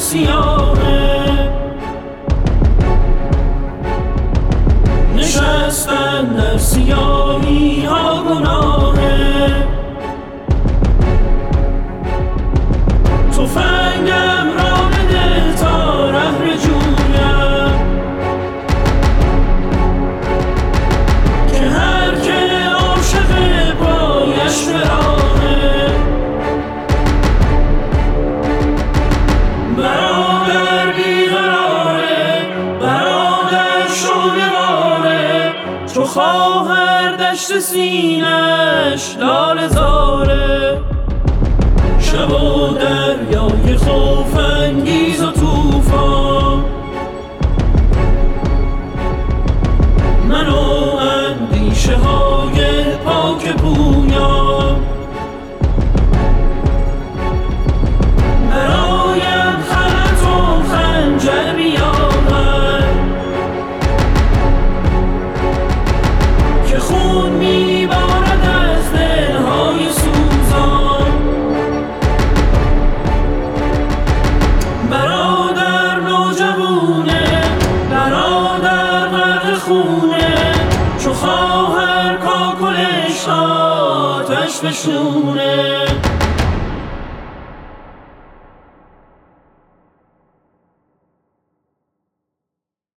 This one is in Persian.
سیاهه، نشستن در سیاهی ها گناهه. تفنگم را بده تا ره بجویم، که هر که عاشق پایش براهه. برادر بیقراره، برادر شوق‌واره، چو خواهر دشت سینه‌اش لاله زاره. شب و دریای خوف انگیز و طوفان، من و اندیشه های پاک پویان. برایم خلط و خنجر بیاور، که خون میبارد از دلهای سوزان. برادر نوجوونه، برادر غرق خونه، چو خواهر کاکلش آتش بشونه.